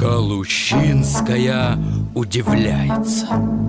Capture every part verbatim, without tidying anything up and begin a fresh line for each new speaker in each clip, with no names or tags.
Калущинская удивляется.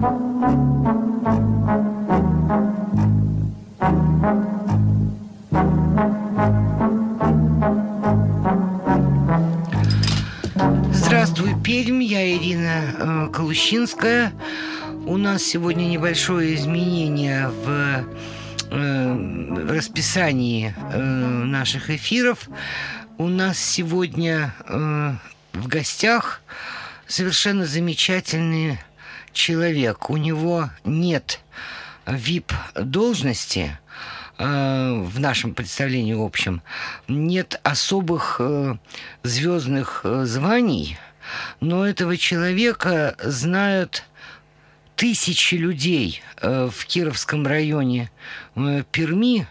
Здравствуй, Пермь, я Ирина э, Калущинская. У нас сегодня небольшое изменение в э, расписании э, наших эфиров. У нас сегодня э, в гостях совершенно замечательный человек. У него нет ви ай пи-должности, э, в нашем представлении общем, нет особых э, звездных э, званий, но этого человека знают тысячи людей э, в Кировском районе э, Перми.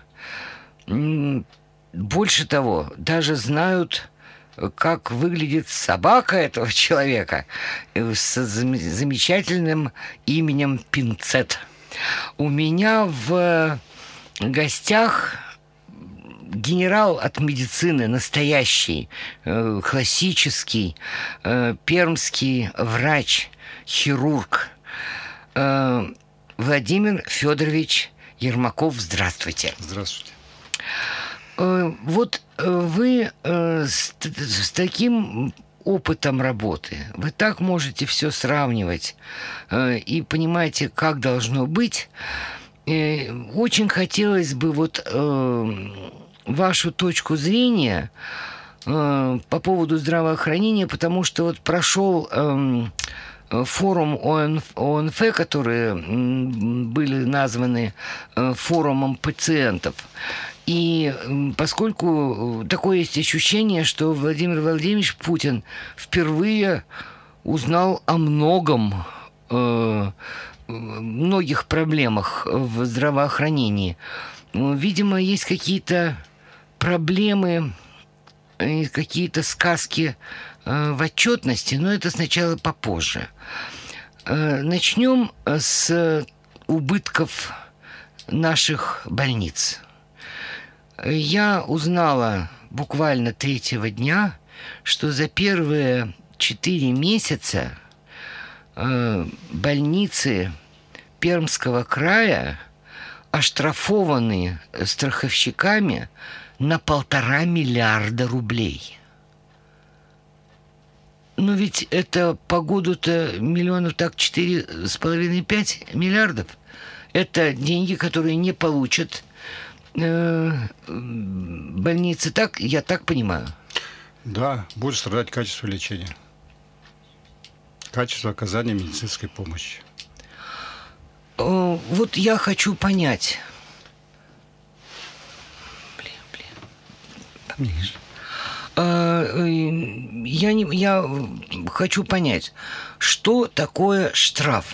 Больше того, даже знают, как выглядит собака этого человека с замечательным именем Пинцет. У меня в гостях генерал от медицины, настоящий, э, классический, э, пермский врач, хирург э, Владимир Федорович Ермаков. Здравствуйте.
Здравствуйте.
Э, вот вы э, с, с таким опытом работы, вы так можете все сравнивать э, и понимаете, как должно быть. Э, очень хотелось бы вот э, вашу точку зрения э, по поводу здравоохранения, потому что вот прошел э, форум о эн эф, которые были названы э, форумом пациентов. И поскольку такое есть ощущение, что Владимир Владимирович Путин впервые узнал о многом, э, многих проблемах в здравоохранении. Видимо, есть какие-то проблемы, какие-то сказки э, в отчетности, но это сначала попозже. Э, начнем с убытков наших больниц. Я узнала буквально третьего дня, что за первые четыре месяца э, больницы Пермского края оштрафованы страховщиками на полтора миллиарда рублей. Но ведь это по году-то миллионов так четыре с половиной пять миллиардов. Это деньги, которые не получат больницы, так, я так понимаю.
Да, будет страдать качество лечения, качество оказания медицинской помощи.
Вот я хочу понять. Блин, блин, поближе. Я, не, я хочу понять, что такое штраф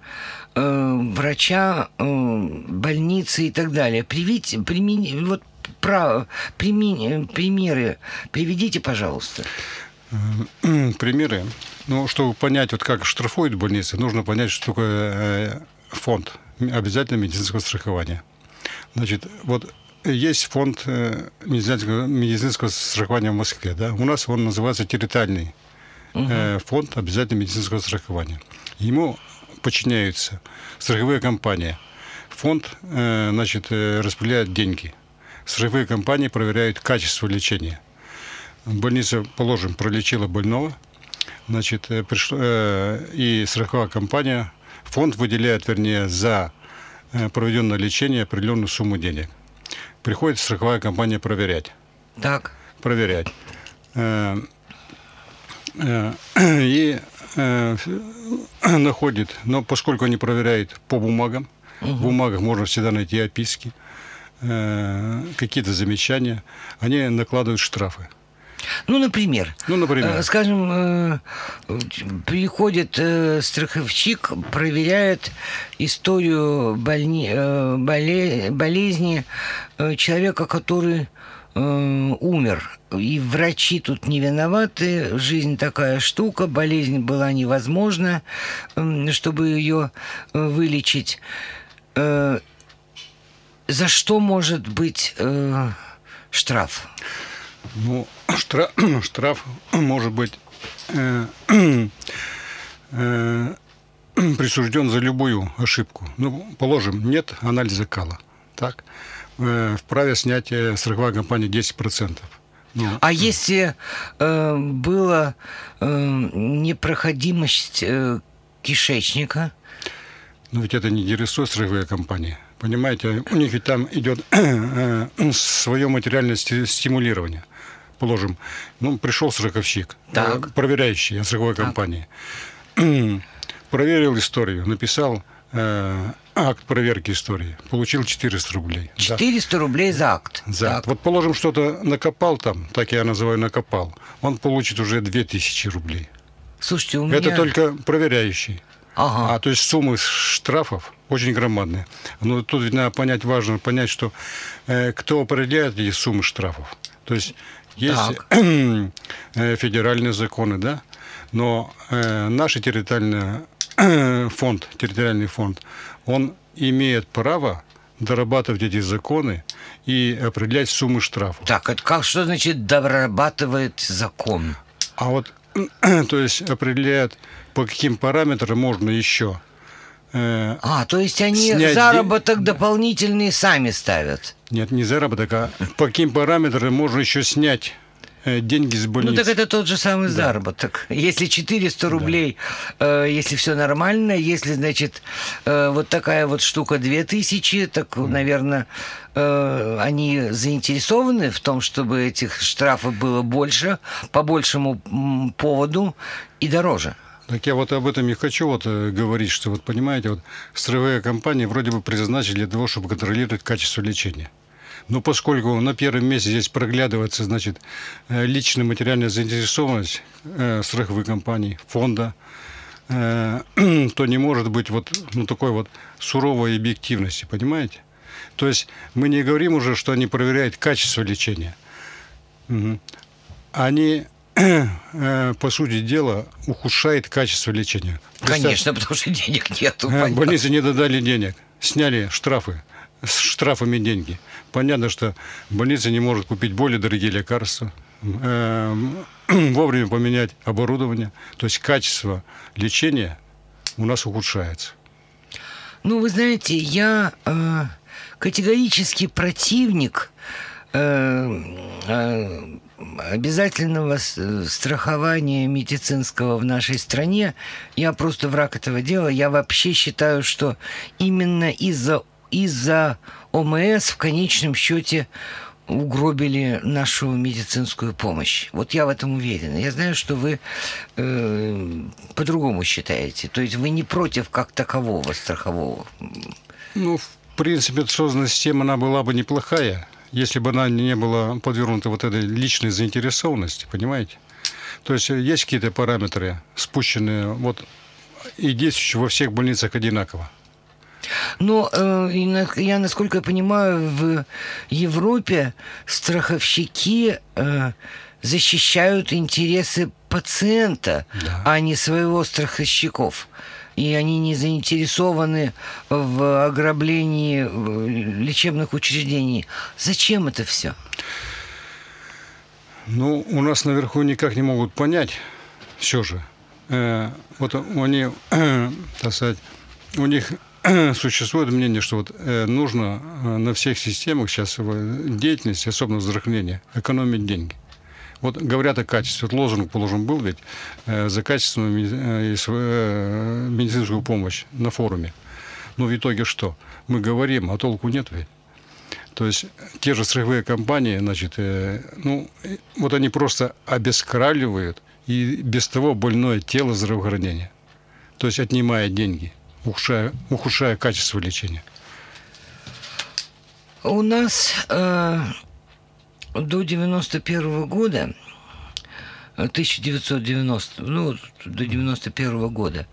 врача, больницы и так далее. Приведите, примени, вот, про, примени, примеры приведите, пожалуйста.
Примеры. Ну, чтобы понять, вот как штрафуют больницы, нужно понять, что такое фонд обязательного медицинского страхования. Значит, вот есть фонд медицинского, медицинского страхования в Москве, да? У нас он называется территориальный угу. фонд обязательного медицинского страхования. Ему подчиняются страховые компании. Фонд, э, значит, э, распределяет деньги. Страховые компании проверяют качество лечения. Больница, положим, пролечила больного, значит, э, пришло, э, и страховая компания, фонд выделяет, вернее, за э, проведенное лечение определенную сумму денег. Приходит страховая компания проверять.
Так.
Проверять. Э, э, и находит, но поскольку они проверяют по бумагам, угу. в бумагах можно всегда найти описки, э, какие-то замечания, они накладывают штрафы.
Ну, например,
ну, например.
Э, скажем, э, приходит э, страховщик, проверяет историю больни, э, боле, болезни э, человека, который э, умер. И врачи тут не виноваты, жизнь такая штука, болезнь была невозможна, чтобы ее вылечить. За что может быть штраф?
Ну, штраф, штраф может быть э, э, присужден за любую ошибку. Ну, положим, нет анализа кала. Так? Э, вправе снятия страховая компания десять процентов. Ну,
а если э, была э, непроходимость э, кишечника?
Ну, ведь это не интересует страховые компании. Понимаете, у них ведь там идет э, э, свое материальное стимулирование. Положим, ну, пришел страховщик, э, проверяющий от страховой так. компании, проверил историю, написал э, акт проверки истории, получил четыреста рублей.
четыреста да. рублей за акт.
За акт. Вот, положим, что-то накопал там, так я называю накопал, он получит уже две тысячи рублей.
Слушайте, у меня...
Это только проверяющий.
Ага.
А то есть суммы штрафов очень громадные. Но тут надо понять, важно понять, что э, кто определяет эти суммы штрафов. То есть есть э, федеральные законы, да, но э, наш территориальный э, фонд, территориальный фонд, он имеет право дорабатывать эти законы и определять суммы штрафов.
Так, это как, что значит дорабатывает закон?
А вот, то есть определяет, по каким параметрам можно еще э,
А, то есть они заработок день... дополнительный сами ставят?
Нет, не заработок, а по каким параметрам можно еще снять э, деньги с больницы.
Ну, так это тот же самый да. заработок. Если четыреста рублей, да. э, если все нормально, если, значит, э, вот такая вот штука две тысячи, так, mm. наверное, э, они заинтересованы в том, чтобы этих штрафов было больше, по большему м, поводу и дороже.
Так я вот об этом и хочу вот говорить, что вот понимаете, вот страховые компании вроде бы предназначены для того, чтобы контролировать качество лечения. Но поскольку на первом месте здесь проглядывается, значит, личная материальная заинтересованность э, страховых компаний, фонда, э, то не может быть вот ну, такой вот суровой объективности, понимаете? То есть мы не говорим уже, что они проверяют качество лечения. Угу. Они... по сути дела, ухудшает качество лечения.
Конечно, потому что денег нету.
Больницы не додали денег, сняли штрафы, с штрафами деньги. Понятно, что больница не может купить более дорогие лекарства, вовремя поменять оборудование. То есть качество лечения у нас ухудшается.
Ну, вы знаете, я э, категорически противник э, э, обязательного страхования медицинского в нашей стране. Я просто враг этого дела. Я вообще считаю, что именно из-за из-за ОМС в конечном счете угробили нашу медицинскую помощь. Вот я в этом уверен. Я знаю, что вы э, по-другому считаете. То есть вы не против как такового страхового.
Ну, в принципе, созданная система, она была бы неплохая, если бы она не была подвергнута вот этой личной заинтересованности, понимаете? То есть есть какие-то параметры, спущенные, вот, и действующие во всех больницах одинаково.
Но э, я, насколько я понимаю, в Европе страховщики э, защищают интересы пациента, да. а не своего страховщиков. И они не заинтересованы в ограблении лечебных учреждений. Зачем это все?
Ну, у нас наверху никак не могут понять все же. Э, вот они, э, так сказать, у них существует мнение, что вот э, нужно на всех системах сейчас деятельности, особенно здравоохранения, экономить деньги. Вот говорят о качестве. Вот лозунг, положим, был ведь э, за качественную э, э, медицинскую помощь на форуме. Но в итоге что? Мы говорим, а толку нет ведь. То есть те же страховые компании, значит, э, ну, вот они просто обескраливают и без того больное тело здравоохранения. То есть отнимая деньги, ухудшая, ухудшая качество лечения.
У нас... Э... До девяносто первого года, тысяча девятьсот девяностого, ну, до девяносто первого года,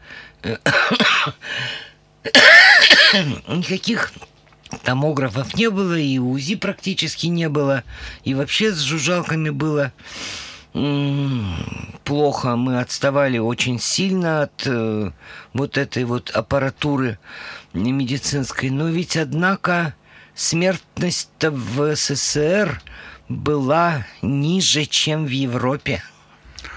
никаких томографов не было, и УЗИ практически не было, и вообще с жужжалками было плохо. Мы отставали очень сильно от э, вот этой вот аппаратуры медицинской. Но ведь, однако, смертность-то в СССР была ниже, чем в Европе.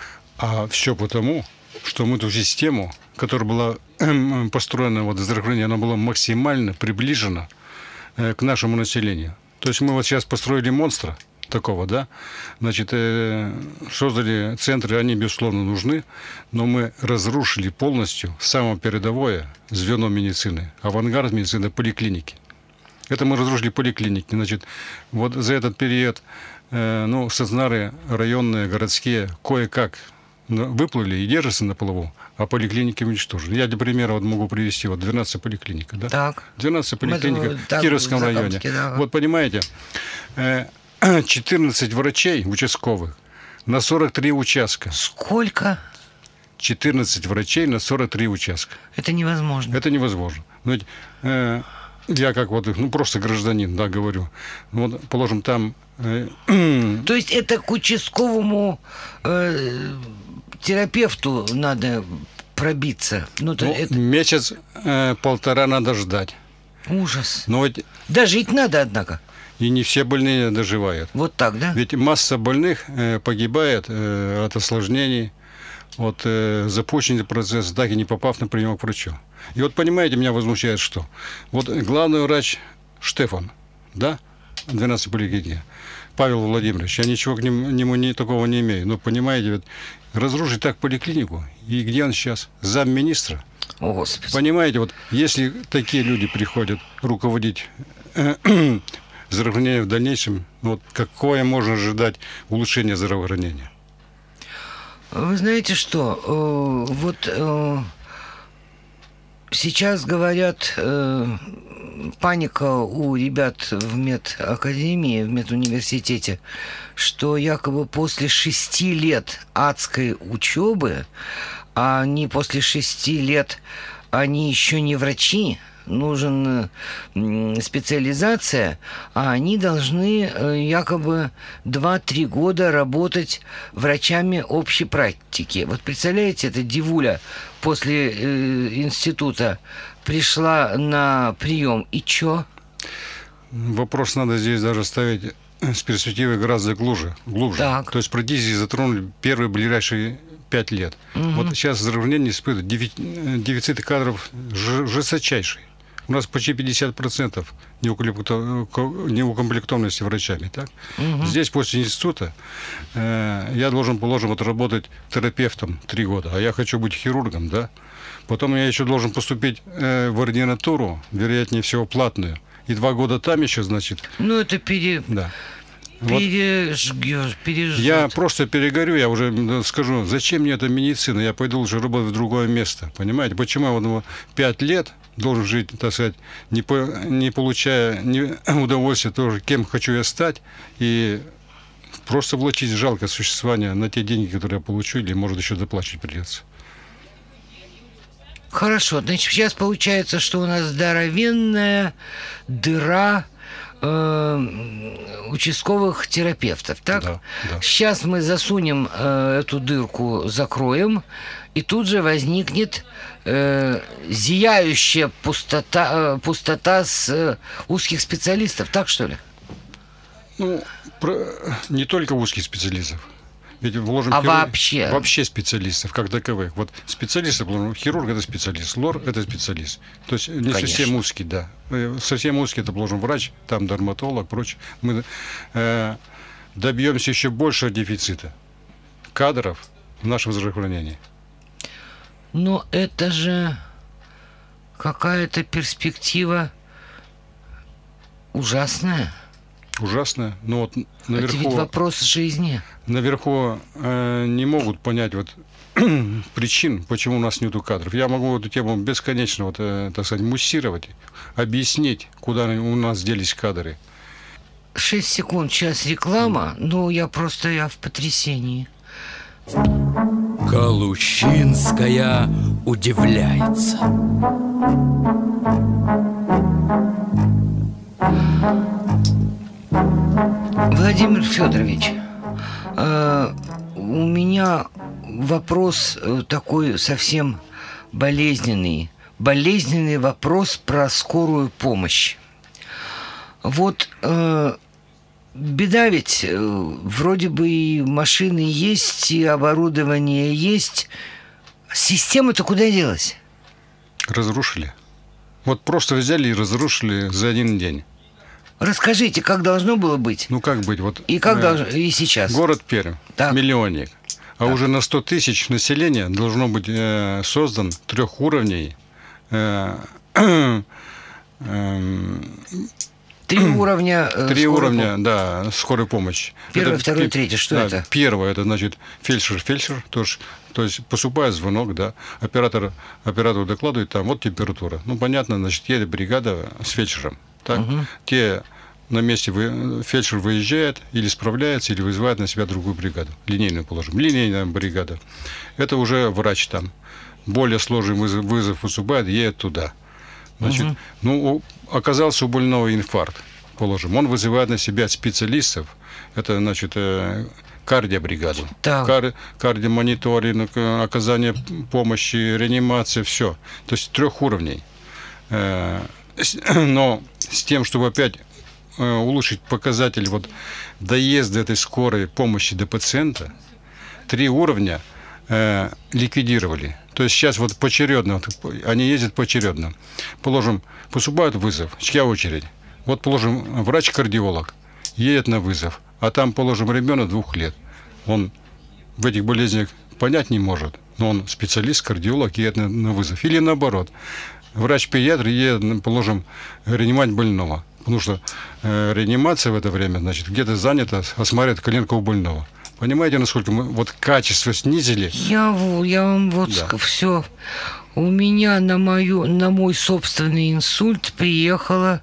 А все потому, что мы ту систему, которая была э, построена, вот здравоохранение, она была максимально приближена э, к нашему населению. То есть мы вот сейчас построили монстра такого, да, значит, э, создали центры, они, безусловно, нужны, но мы разрушили полностью самое передовое звено медицины, авангард медицины, поликлиники. Это мы разрушили поликлиники. Значит, вот за этот период, э, ну, стационары районные, городские, кое-как выплыли и держатся на плаву, а поликлиники уничтожены. Я для примера вот могу привести вот двенадцать поликлиник, да?
Так.
двенадцать поликлиник
Это,
в
так,
Кировском
в
районе.
да.
Вот понимаете, четырнадцать врачей участковых на сорок три участка.
Сколько?
четырнадцать врачей на сорок три участка.
Это невозможно.
Это невозможно. Но ведь, э, я как вот, ну, просто гражданин, да, говорю. Вот, положим, там... Э,
То есть это к участковому э, терапевту надо пробиться? Ну, то
ну,
это...
Месяц-полтора э, надо ждать.
Ужас.
Но ведь...
Дожить надо, однако.
И не все больные доживают.
Вот так, да?
Ведь масса больных э, погибает э, от осложнений, от э, запущенного процесса, так и не попав на прием к врачу. И вот, понимаете, меня возмущает что? Вот главный врач Штефан, да, двенадцать поликлиник, Павел Владимирович, я ничего к нему, нему не, такого не имею, но, понимаете, ведь разрушить так поликлинику, и где он сейчас? Замминистра?
О, Господи.
Понимаете, вот если такие люди приходят руководить э, здравоохранением в дальнейшем, вот какое можно ожидать улучшение здравоохранения?
Вы знаете что, э, вот э, сейчас говорят, э, паника у ребят в медакадемии, в медуниверситете, что якобы после шести лет адской учебы, а они после шести лет, они еще не врачи, нужен специализация, а они должны якобы два-три года работать врачами общей практики. Вот представляете, эта девуля после э, института пришла на прием, и чё?
Вопрос надо здесь даже ставить с перспективой гораздо глубже. глубже.
Так.
То есть практически затронули первые ближайшие пять лет. Угу. Вот сейчас здравоохранение испытывает дефицит кадров жесточайший. У нас почти пятьдесят процентов неукомплектованности врачами. Так? Угу. Здесь после института э, я должен, положим, вот, работать терапевтом три года, а я хочу быть хирургом, да? Потом я еще должен поступить э, в ординатуру, вероятнее всего, платную. И два года там еще, значит...
Ну, это пере...
Да.
Пережгешь, пережжет.
Я просто перегорю, я уже скажу, зачем мне эта медицина, я пойду уже работать в другое место, понимаете? Почему я вот пять лет должен жить, так сказать, не, по, не получая не удовольствия тоже, кем хочу я стать, и просто влачить жалкое существование на те деньги, которые я получу, или, может, еще доплачивать придется.
Хорошо, значит, сейчас получается, что у нас здоровенная дыра участковых терапевтов, так?
Да, да.
Сейчас мы засунем э, эту дырку, закроем, и тут же возникнет э, зияющая пустота, э, пустота с э, узких специалистов, так что ли?
Ну, про, не только узких специалистов. Ведь вложим
а
хирург,
вообще?
Вообще специалистов, как таковых. Вот специалисты, хирург – это специалист, лор – это специалист. То есть не Конечно. совсем узкий, да. Совсем узкий – это должен врач, там дерматолог, прочее. Мы э, добьемся еще большего дефицита кадров в нашем здравоохранении.
Но это же какая-то перспектива ужасная.
Ужасно. Но вот наверху,
это ведь вопрос жизни.
Наверху э, не могут понять вот, причин, почему у нас нету кадров. Я могу эту тему бесконечно, вот, э, так сказать, муссировать, объяснить, куда у нас делись кадры.
Шесть секунд, час реклама, но я просто я в потрясении.
Калущинская удивляется.
Владимир Федорович, э, у меня вопрос такой совсем болезненный. Болезненный вопрос про скорую помощь. Вот э, беда ведь, э, вроде бы и машины есть, и оборудование есть. Система-то куда делась?
Разрушили. Вот просто взяли и разрушили за один день.
Расскажите, как должно было быть?
Ну, как быть? Вот,
И как
э,
должно, и сейчас?
Город Пермь,
Так.
миллионник. А
Так.
уже на сто тысяч населения должно быть э, создан трех уровней э, э,
Три уровня э,
Три
скорой
уровня,
пом-
да, скорой помощи.
Первый, второй,
пе-
третий. Что
да,
это?
Первое, это значит фельдшер-фельдшер, то есть, то есть поступает звонок, да, оператор, оператор докладывает, там, вот температура. Ну, понятно, значит, едет бригада с фельдшером. Так?
Мгм.
Те на месте вы, фельдшер выезжает, или справляется, или вызывает на себя другую бригаду. Линейную, положим. Линейная бригада. Это уже врач там. Более сложный вызов, вызов поступает, едет туда. Значит,
Мгм.
ну, у- оказался у больного инфаркт, положим. Он вызывает на себя специалистов. Это, значит, э, кардиобригаду.
Так.
Кар, кардиомониторинг, э, оказание помощи, реанимация, все. То есть трех уровней. Э, с- Но с тем, чтобы опять э, улучшить показатель вот доезда этой скорой помощи до пациента, три уровня э, ликвидировали. То есть сейчас вот поочередно, вот, они ездят поочередно. Положим, поступает вызов, чья очередь? Вот, положим, врач-кардиолог едет на вызов, а там, положим, ребенок двух лет. Он в этих болезнях понять не может, но он специалист, кардиолог, едет на, на вызов. Или наоборот, врач-педиатр едет, положим, реанимать больного. Потому что э, реанимация в это время, значит, где-то занята, осматривает коленку у больного. Понимаете, насколько мы вот качество снизили?
Я, в- я вам вот
Да.
все. У меня на, мою, на мой собственный инсульт приехала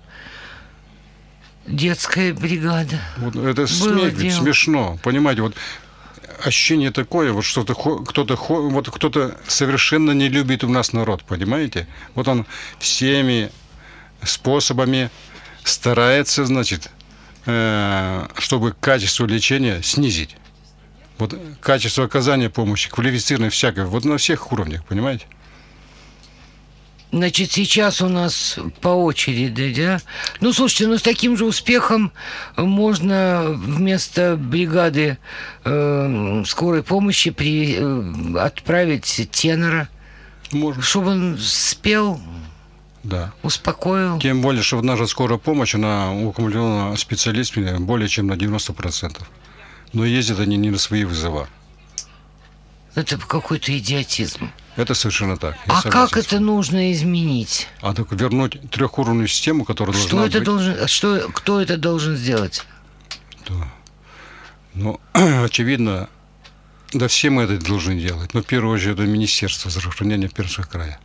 детская бригада.
Вот это
Было
смех, ведь,
дело.
смешно. Понимаете, вот ощущение такое, вот что-то хо- кто-то хо- вот кто-то совершенно не любит у нас народ, понимаете? Вот он всеми способами старается, значит, э, чтобы качество лечения снизить. Вот качество оказания помощи, квалифицированной всякой, вот на всех уровнях, понимаете?
Значит, сейчас у нас по очереди, да? Ну, слушайте, ну с таким же успехом можно вместо бригады э, скорой помощи при, э, отправить тенора,
Можно.
чтобы он спел,
Да.
успокоил.
Тем более, что наша скорая помощь, она укомплектована специалистами более чем на девяносто процентов. Но ездят они не на свои вызова.
Это какой-то идиотизм.
Это совершенно так. Я
А
согласен
как
с
это
вами.
нужно изменить?
А так вернуть трехуровневую систему, которая
Что
должна
это
быть...
должен, что, кто это должен сделать?
Да. Ну, очевидно, да все мы это должны делать. Но в первую очередь это Министерство здравоохранения Пермского края.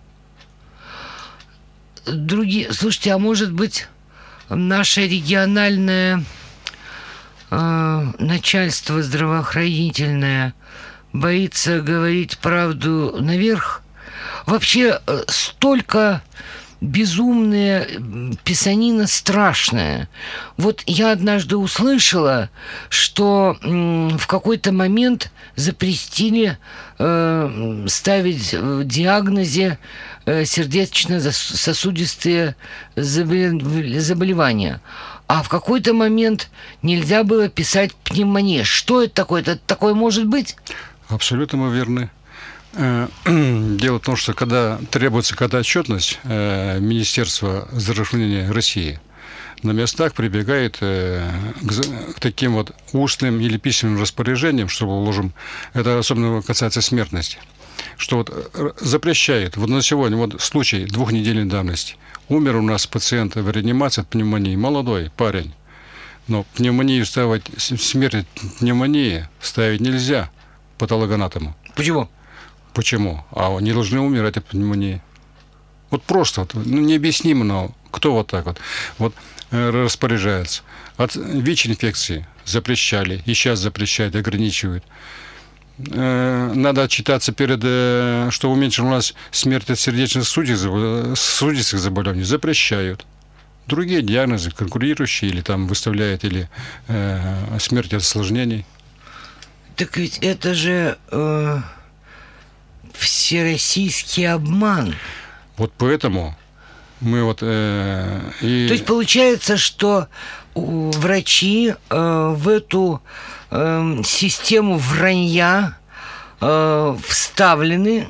Другие, слушайте, а может быть наше региональное э, начальство здравоохранительное боится говорить правду наверх? Вообще э, столько безумная м, писанина страшная. Вот я однажды услышала, что м, в какой-то момент запретили э, ставить в диагнозе э, сердечно-сосудистые заболе- заболевания. А в какой-то момент нельзя было писать пневмония. Что это такое? Это такое может быть?
Абсолютно мы верны. Э, Дело в том, что когда требуется когда отчетность, э, Министерство здравоохранения России на местах прибегает э, к за- к таким вот устным или письменным распоряжениям, чтобы, положим, это особенно касается смертности, что вот э, запрещает, вот на сегодня, вот случай двухнедельной давности, умер у нас пациент в реанимации от пневмонии, молодой парень, но пневмонию ставить, с- смерть от пневмонии ставить нельзя патологоанатому.
Почему?
Почему? А они должны умирать от пневмонии. Вот просто, вот, ну, необъяснимо, но кто вот так вот, вот э, распоряжается. От ВИЧ-инфекции запрещали, и сейчас запрещают, ограничивают. Э, Надо отчитаться перед, э, что уменьшила у нас смерть от сердечно-сосудистых заболеваний, запрещают. Другие диагнозы, конкурирующие, или там выставляют, или э, смерть от осложнений.
Так ведь это же э, всероссийский обман.
Вот поэтому мы вот... э, и...
То есть получается, что врачи э, в эту э, систему вранья э, вставлены,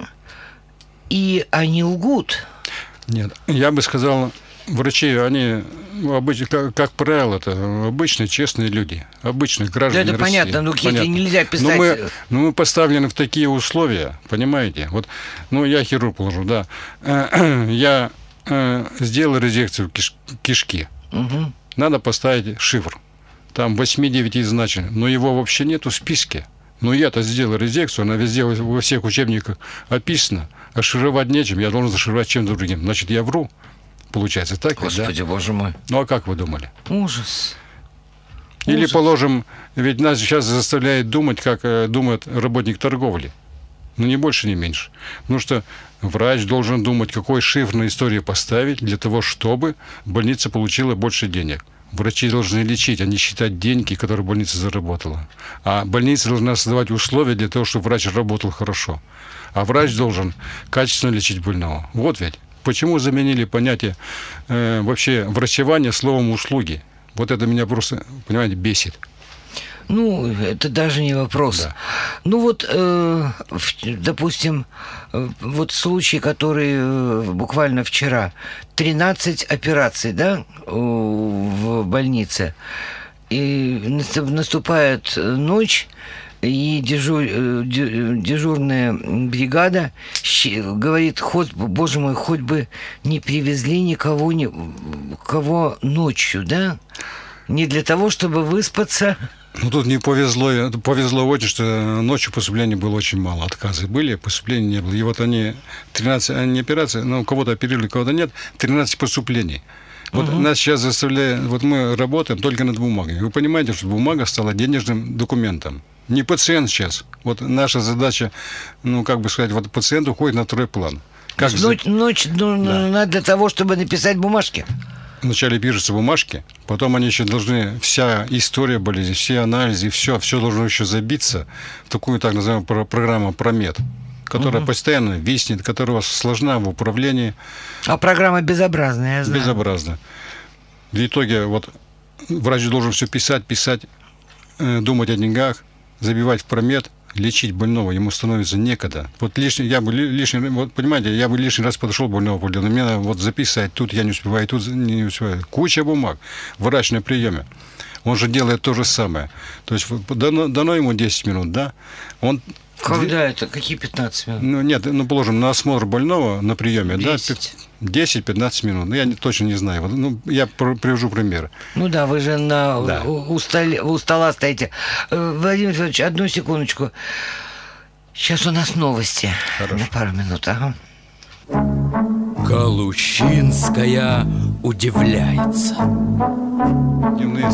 и они лгут.
Нет, я бы сказал, врачи, они, обычно, как, как правило, это обычные честные люди, обычные граждане
Да, это
России.
понятно, ну
Понятно.
нельзя писать.
Но мы, но мы поставлены в такие условия, понимаете? Вот, ну, я хирург положу, да. Я э, сделал резекцию киш, кишки.
Угу.
Надо поставить шифр. Там восемь-девять значений, но его вообще нету в списке. Но я-то сделал резекцию, она везде во всех учебниках описана. А шифровать нечем, я должен зашифровать чем-то другим. Значит, я вру. Получается так?
Господи,
да?
боже мой.
Ну, а как вы думали?
Ужас.
Или,
Ужас.
положим, ведь нас сейчас заставляет думать, как э, думает работник торговли. Ну, ни больше, ни меньше. Потому что врач должен думать, какой шифр на историю поставить для того, чтобы больница получила больше денег. Врачи должны лечить, а не считать деньги, которые больница заработала. А больница должна создавать условия для того, чтобы врач работал хорошо. А врач должен качественно лечить больного. Вот ведь. Почему заменили понятие э, вообще врачевания словом «услуги»? Вот это меня просто, понимаете, бесит.
Ну, это даже не вопрос.
Да.
Ну вот, э, в, допустим, э, вот случай, который э, буквально вчера, тринадцать операций, да, в больнице, и наступает ночь, и дежур, дежурная бригада говорит, хоть, боже мой, хоть бы не привезли никого, ни, кого ночью, да, не для того, чтобы выспаться.
Ну, тут не повезло, повезло очень, что ночью поступлений было очень мало. Отказы были, поступлений не было. И вот они, тринадцать, не операции, но кого-то оперировали, кого-то нет, тринадцать поступлений. Вот угу. Нас сейчас заставляют, вот мы работаем только над бумагой. Вы понимаете, что бумага стала денежным документом. Не пациент сейчас. Вот наша задача, ну, как бы сказать, вот пациент уходит на второй план. Как
ночь, за... ночь ну, да. нужна для того, чтобы написать бумажки.
Вначале пишутся бумажки, потом они еще должны, вся история болезни, все анализы, все, все должно еще забиться в такую так называемую программу Промед, которая угу. постоянно виснет, которая сложна в управлении.
А программа безобразная, я знаю.
Безобразная. В итоге вот врач должен все писать, писать, думать о деньгах, забивать в Промед, лечить больного, ему становится некогда. Вот лишний, я бы лишний, вот понимаете, я бы лишний раз подошел к больному, но мне надо вот записать, тут я не успеваю, тут не успеваю. Куча бумаг, врач на приеме. Он же делает то же самое. То есть дано, дано ему десять минут, да? Он
Когда это? Какие пятнадцать минут?
Ну, нет, ну, положим, на осмотр больного на приеме,
десять.
Да, десять-пятнадцать минут. Ну, я не, точно не знаю. Ну, я привожу пример.
Ну да, вы же на,
да.
у, у, стола, у стола стоите. Владимир Федорович, одну секундочку. Сейчас у нас новости. Хорошо. На пару минут, ага.
Галущинская удивляется.
Дневные.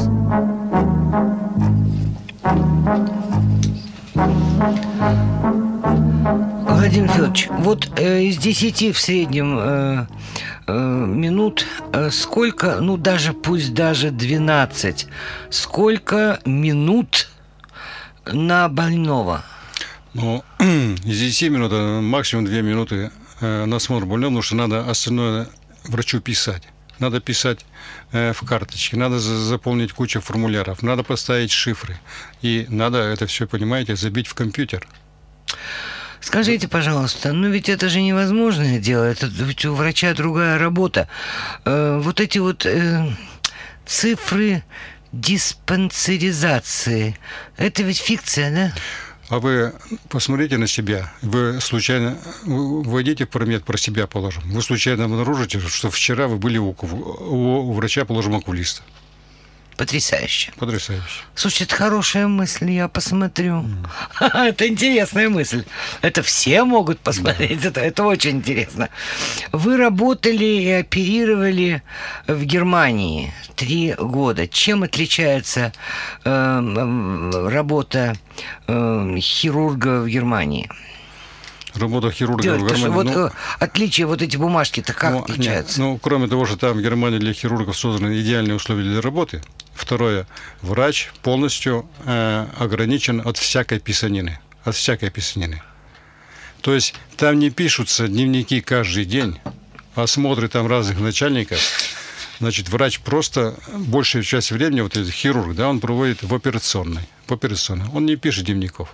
Владимир Федорович, вот э, из десяти в среднем э, э, минут э, сколько, ну даже пусть даже двенадцать, сколько минут на больного?
Ну, из десяти минут максимум две минуты э, на осмотр больного, потому что надо остальное врачу писать. Надо писать э, в карточке, надо за- заполнить кучу формуляров, надо поставить шифры. И надо это все, понимаете, забить в компьютер.
Скажите, пожалуйста, ну ведь это же невозможное дело, это ведь у врача другая работа. Э, вот эти вот э, цифры диспансеризации, это ведь фикция, да?
А вы посмотрите на себя. Вы случайно войдите в Промед, про себя положим. Вы случайно обнаружите, что вчера вы были у, у, у врача, положим, окулиста.
Потрясающе.
Потрясающе.
Слушай, это хорошая мысль, я посмотрю. Mm. Это интересная мысль. Это все могут посмотреть, это, это очень интересно. Вы работали и оперировали в Германии три года. Чем отличается э, работа э, хирурга в Германии?
Работа хирурга
Делать,
в Германии.
Вот,
ну,
отличие, вот эти бумажки-то как
ну,
отличаются?
Нет, ну, кроме того, что там в Германии для хирургов созданы идеальные условия для работы. Второе, врач полностью э, ограничен от всякой писанины. От всякой писанины. То есть там не пишутся дневники каждый день, осмотры там разных начальников. Значит, врач просто большую часть времени, вот этот хирург, да, он проводит в операционной. В операционной. Он не пишет дневников.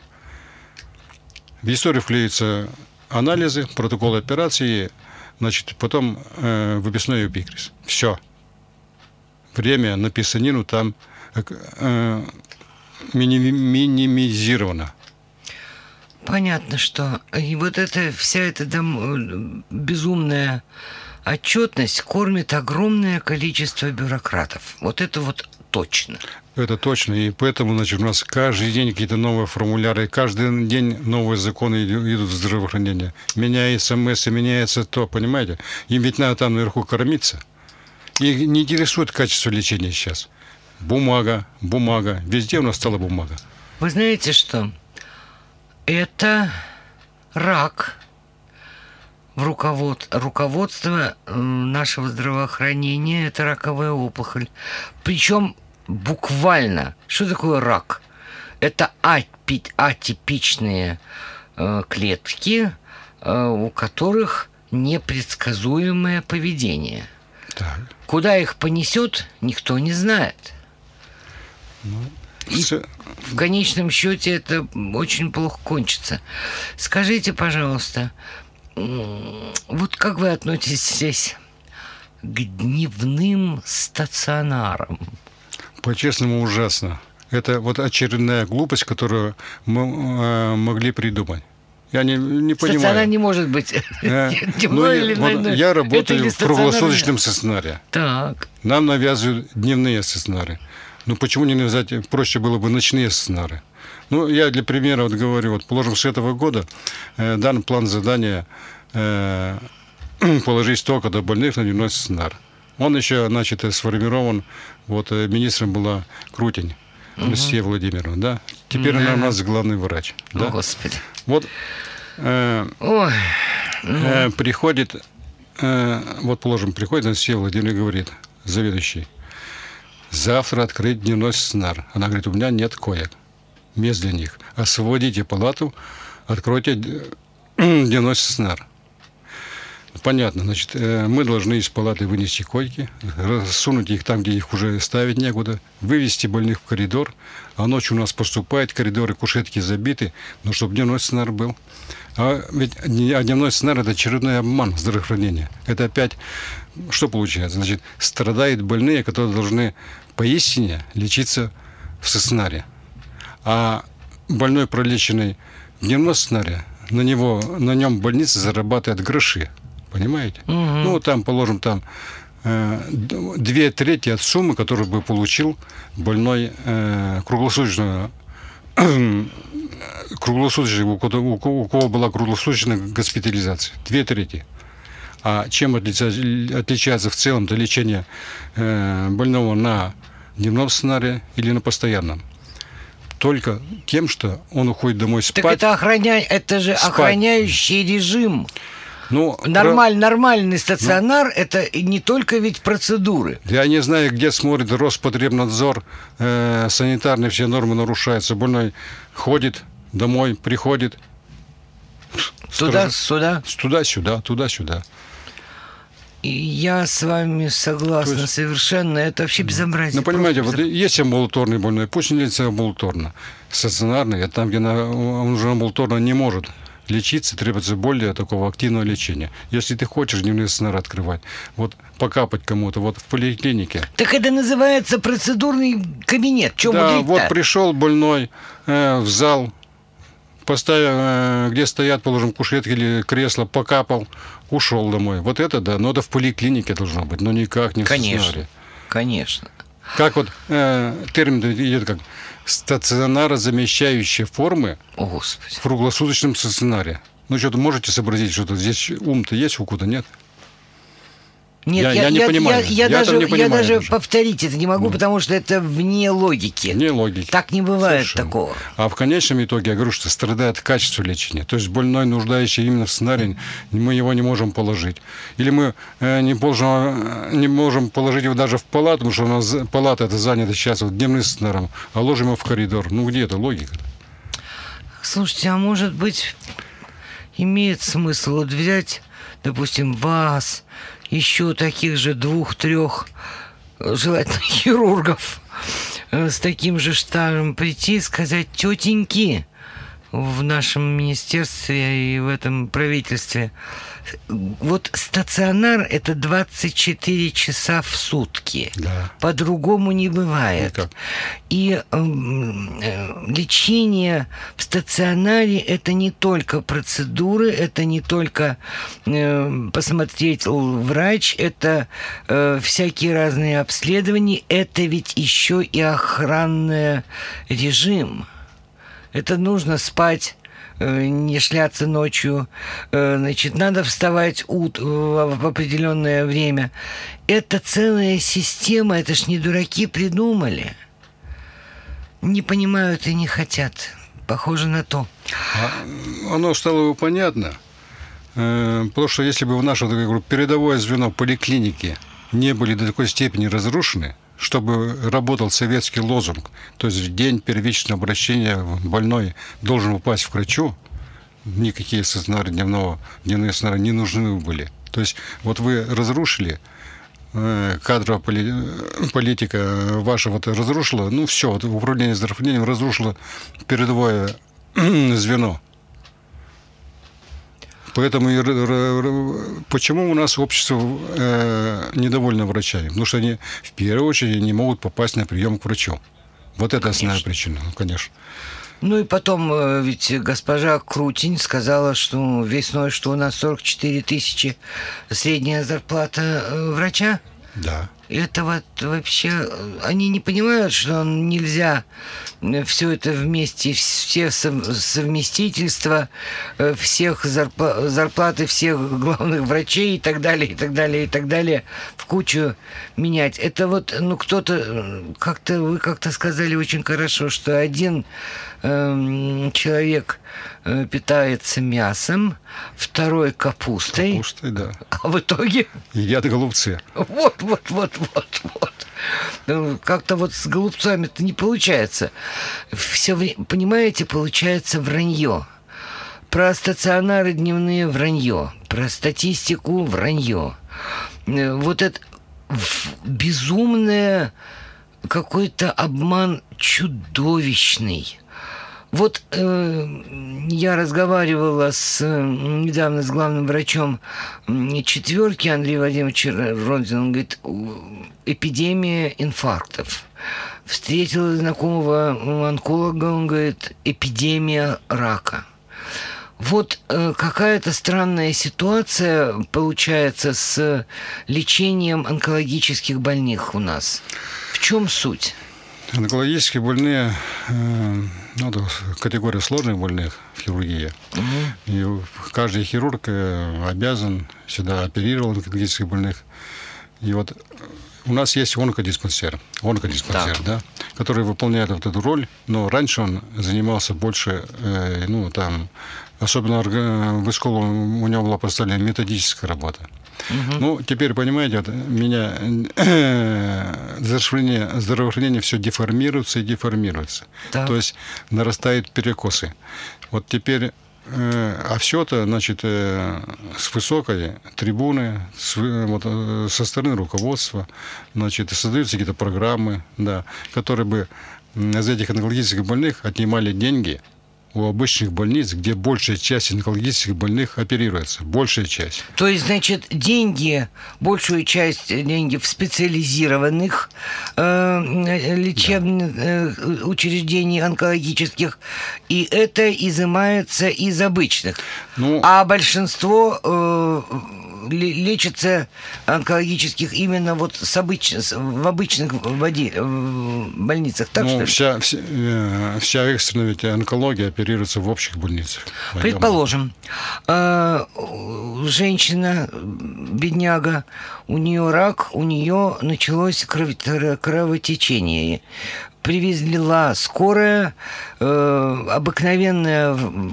В историю вклеятся анализы, протоколы операции, значит, потом э, выписной эпикриз. Все. Время на писанину там э, минимизировано.
Понятно, что и вот эта вся эта дом... безумная отчетность кормит огромное количество бюрократов. Вот это вот точно.
Это точно. И поэтому, значит, у нас каждый день какие-то новые формуляры, каждый день новые законы идут в здравоохранение. Меняется МС, меняется то, понимаете? Им ведь надо там наверху кормиться. Их не интересует качество лечения сейчас. Бумага, бумага. Везде у нас стала бумага.
Вы знаете что? Это рак в руковод... руководство нашего здравоохранения. Это раковая опухоль. Причем буквально. Что такое рак? Это атипи... атипичные э, клетки, э, у которых непредсказуемое поведение. Так. Куда их понесет, никто не знает.
Ну,
и
с...
в конечном счете это очень плохо кончится. Скажите, пожалуйста, вот как вы относитесь к дневным стационарам?
По-честному, ужасно. Это вот очередная глупость, которую мы э, могли придумать. Я не, не понимаю.
Стационар не может быть дневной или ночной.
Я работаю в круглосуточном стационаре.
Так.
Нам навязывают дневные стационары. Ну, почему не навязать? Проще было бы ночные стационары. Ну, я для примера вот говорю, вот, положим, с этого года э, дан план задания э, положить столько до больных на дневной стационар. Он еще, значит, сформирован, вот, министром была Крутень, Анастасия угу. Владимировна, да? Теперь да. она у нас главный врач.
О,
да?
Господи.
Вот э,
Ой.
э, приходит, э, вот, положим, приходит Анастасия Владимировна и говорит, заведующий, завтра открыть дневной стационар. Она говорит, у меня нет коек, мест для них. Освободите палату, откройте дневной стационар. Понятно, значит, мы должны из палаты вынести койки, рассунуть их там, где их уже ставить некуда, вывести больных в коридор, а ночью у нас поступает, коридоры, кушетки забиты, но чтобы дневной стационар был. А ведь дневной стационар – это очередной обман здравоохранения. Это опять, что получается? Значит, страдают больные, которые должны поистине лечиться в стационаре. А больной, пролеченный в дневном стационаре, на, него, на нем больница зарабатывает гроши. Понимаете? Угу. Ну, там, положим, там э, две трети от суммы, которую бы получил больной э, круглосуточно, э, круглосуточно, у кого, у кого была круглосуточная госпитализация. Две трети. А чем отличается, отличается в целом-то лечение э, больного на дневном стационаре или на постоянном? Только тем, что он уходит домой спать.
Так это, охраня... это же спать. Охраняющий режим.
Ну,
Нормаль, про... Нормальный стационар ну, – это не только ведь процедуры.
Я не знаю, где смотрит Роспотребнадзор, э, санитарные все нормы нарушаются. Больной ходит домой, приходит.
Туда-сюда?
Туда-сюда, туда-сюда.
Я с вами согласна есть, совершенно. Это вообще безобразие.
Ну, понимаете, вот есть амбулаторный больной, пусть не лечится амбулаторно. Стационарный, а там, где он уже амбулаторно не может лечиться, требуется более такого активного лечения. Если ты хочешь дневной стационар открывать, вот покапать кому-то, вот в поликлинике.
Так это называется процедурный кабинет. Чего
да, вот пришел больной э, в зал, поставил, э, где стоят, положим, кушетки или кресло, покапал, ушел домой. Вот это да, но это в поликлинике должно быть, но никак не в
конечно,
стационаре.
Конечно.
Как вот э, термин идет как стационарозамещающие формы
О, Господи.
В круглосуточном стационаре. Ну, что-то можете сообразить, что-то здесь ум-то есть у кого-то, нет?
Нет, я, я, я не я, понимаю. Я, я, я даже, не понимаю я даже повторить это не могу, ну. потому что это вне логики.
Вне логики.
Так не бывает
совершенно.
Такого.
А в конечном итоге, я говорю, что страдает качество лечения. То есть больной, нуждающий именно в стационаре, мы его не можем положить. Или мы э, не, можем, не можем положить его даже в палату, потому что у нас палата это занята сейчас вот, дневным стационаром, а ложим его в коридор. Ну, где это логика?
Слушайте, а может быть... имеет смысл вот взять, допустим, вас, еще таких же двух-трех, желательно хирургов, с таким же штажем прийти и сказать: тетеньки, в нашем министерстве и в этом правительстве, вот стационар – это двадцать четыре часа в сутки.
Да.
По-другому не бывает.
Никак.
И э, э, лечение в стационаре – это не только процедуры, это не только э, посмотреть врач, это э, всякие разные обследования, это ведь еще и охранный режим. Это нужно спать, не шляться ночью, значит, надо вставать ут- в определенное время. Это целая система, это ж не дураки придумали. Не понимают и не хотят. Похоже на то.
А оно стало бы понятно, потому что если бы в наше, я говорю, передовое звено поликлиники не были до такой степени разрушены, чтобы работал советский лозунг, то есть в день первичного обращения больной должен упасть к врачу, никакие стационары дневного, дневные стационары не нужны были. То есть вот вы разрушили, э, кадровая поли, политика ваша вот разрушила, ну все, вот управление здравоохранением разрушило передовое звено. Поэтому и, почему у нас общество э, недовольно врачами? Потому что они в первую очередь не могут попасть на прием к врачу. Вот это конечно. Основная причина, ну, конечно.
Ну и потом, ведь госпожа Крутень сказала, что весной, что у нас сорок четыре тысячи средняя зарплата врача.
Да.
Это вот вообще... Они не понимают, что нельзя все это вместе, все совместительства, всех зарпла- зарплаты всех главных врачей и так далее, и так далее, и так далее в кучу менять. Это вот, ну, кто-то... Как-то вы как-то сказали очень хорошо, что один э, человек э, питается мясом, второй капустой.
Капустой, да.
А в итоге...
Едят голубцы.
Вот, вот, вот, вот, вот. Ну, как-то вот с голубцами-то не получается. Все время, понимаете, получается вранье. Про стационары дневные вранье. Про статистику вранье. Вот это безумное какой-то обман чудовищный. Вот э, я разговаривала с, недавно с главным врачом четверки Андреем Владимировичем Ронзиным. Он говорит: эпидемия инфарктов. Встретила знакомого онколога, он говорит: эпидемия рака. Вот э, какая-то странная ситуация получается с лечением онкологических больных у нас. В чем суть?
Онкологические больные, э, ну, это категория сложных больных в хирургии. Угу. И каждый хирург э, обязан всегда оперировать онкологических больных. И вот у нас есть онкодиспансер, онкодиспансер, да. Да, который выполняет вот эту роль, но раньше он занимался больше, э, ну, там, особенно в школу у него была поставлена методическая работа. Угу. Ну, теперь, понимаете, вот, меня здравоохранение, здравоохранение все деформируется и деформируется. Да. То есть нарастают перекосы. Вот теперь, э, а все это, значит, э, с высокой трибуны, с, вот, э, со стороны руководства, значит, создаются какие-то программы, да, которые бы из этих онкологических больных отнимали деньги у обычных больниц, где большая часть онкологических больных оперируется. Большая часть.
То есть, значит, деньги, большую часть денег в специализированных э, лечебных да. э, учреждений онкологических, и это изымается из обычных. Ну, а большинство э, лечится онкологических именно вот с обыч... в обычных води... больницах. Так,
ну,
что ли?
Вся, вся, вся экстренная ведь онкология оперируется в общих больницах.
Предположим, э, женщина, бедняга, у нее рак, у нее началось кровотечение. Привезла скорая, э, обыкновенная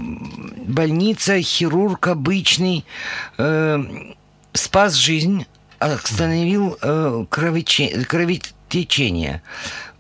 больница, хирург обычный, э, спас жизнь, остановил э, кровиче... кровотечение.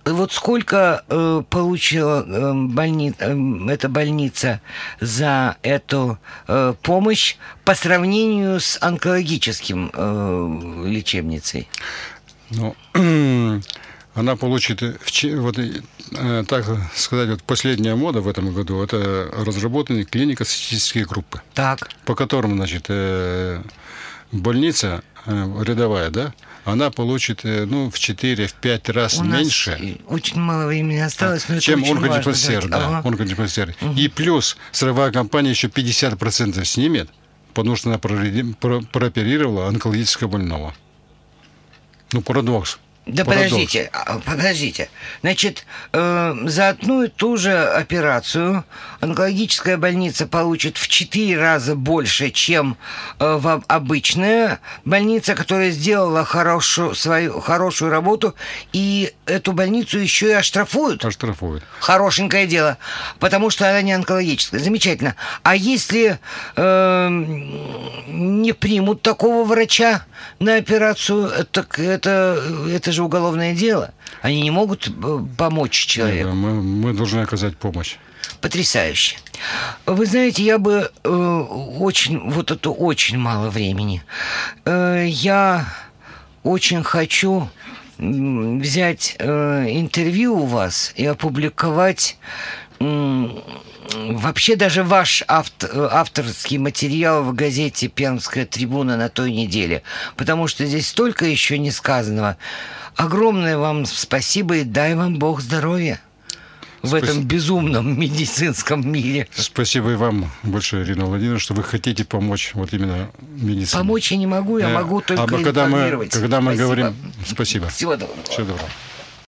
вот сколько э, получила э, больни... э, эта больница за эту э, помощь по сравнению с онкологическим э, лечебницей?
Ну, она получит, вот, так сказать, вот последняя мода в этом году, это разработаны клинико-статистические группы,
Так.
по которым, значит, больница рядовая, да, она получит, ну, в четыре-пять раз
У
меньше.
нас очень мало времени осталось, но
чем
это очень
онкодиспансер,
важно.
да,
Ага.
онкодиспансер.
Угу.
И плюс сырьевая компания еще пятьдесят процентов снимет, потому что она прооперировала онкологического больного. Ну, парадокс.
Да
Парадокс.
подождите, а, подождите. Значит, э, за одну и ту же операцию онкологическая больница получит в четыре раза больше, чем э, в, обычная больница, которая сделала хорошую, свою хорошую работу, и эту больницу еще и оштрафуют.
Оштрафуют.
Хорошенькое дело, потому что она не онкологическая. Замечательно. А если э, не примут такого врача на операцию, так это, это же уголовное дело. Они не могут помочь человеку.
Нет, мы, мы должны оказать помощь.
Потрясающе. Вы знаете, я бы э, очень, вот это очень мало времени. Э, я очень хочу взять э, интервью у вас и опубликовать э, вообще даже ваш авто, авторский материал в газете «Пермская трибуна» на той неделе, потому что здесь столько еще не сказанного. Огромное вам спасибо и дай вам Бог здоровья в
Спасибо.
этом безумном медицинском мире.
Спасибо и вам большое, Ирина Владимировна, что вы хотите помочь вот именно медицине.
Помочь я не могу, я
Э,
могу только
а когда мы,
информировать.
когда мы
Спасибо.
говорим... Спасибо.
Всего доброго.
Всего доброго.